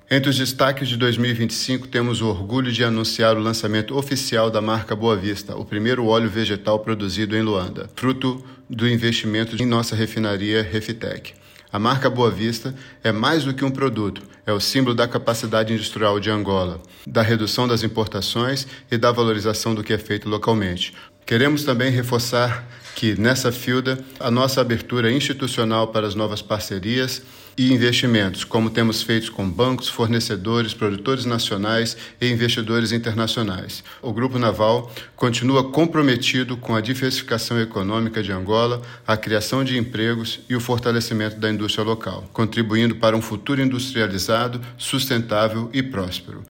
Entre os destaques de 2025, temos o orgulho de anunciar o lançamento oficial da marca Boa Vista, o primeiro óleo vegetal produzido em Luanda, fruto do investimento em nossa refinaria Refitec. A marca Boa Vista é mais do que um produto, é o símbolo da capacidade industrial de Angola, da redução das importações e da valorização do que é feito localmente. Queremos também reforçar que, nessa FILDA, a nossa abertura institucional para as novas parcerias e investimentos, como temos feito com bancos, fornecedores, produtores nacionais e investidores internacionais. O Grupo Naval continua comprometido com a diversificação econômica de Angola, a criação de empregos e o fortalecimento da indústria local, contribuindo para um futuro industrializado, sustentável e próspero.